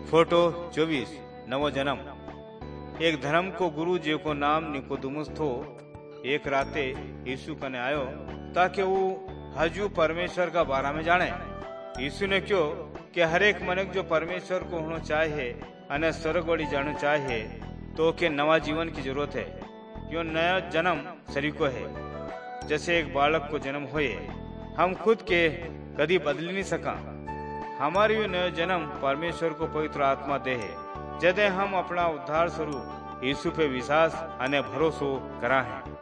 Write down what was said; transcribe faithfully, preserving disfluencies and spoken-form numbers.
Photo चौबीस नवो जन्म। एक धर्म को गुरु जी को नाम निकोदमुस थो। एक राते यीशु कने आयो ताकि वो हजू परमेश्वर का बारे में जाने। यीशु ने क्यों कि हर एक मनक जो परमेश्वर को होना चाहे अने स्वर्ग वाली जाना चाहे तो के नवा जीवन की जरूरत है। यो नया जन्म सरीको है। जैसे एक बालक को जन्म होए हम खुद के कभी बदल नहीं सका। हमारी यो नया जन्म परमेश्वर को पवित्र आत्मा दे है जदे हम अपना उद्धार स्वरूप यीशु पे विश्वास अने भरोसो करा है।